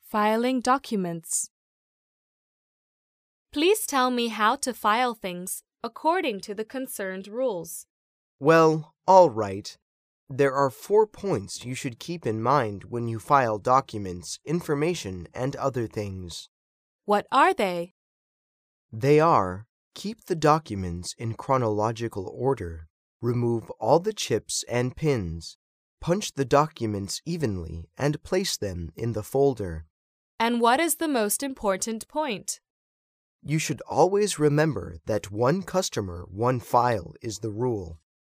Filing documents. Please tell me how to file things according to the concerned rules. Well, all right. There are 4 points you should keep in mind when you file documents, information, and other things. What are they? They are: keep the documents in chronological order, remove all the chips and pins, punch the documents evenly, and place them in the folder. And what is the most important point? You should always remember that one customer, one file is the rule.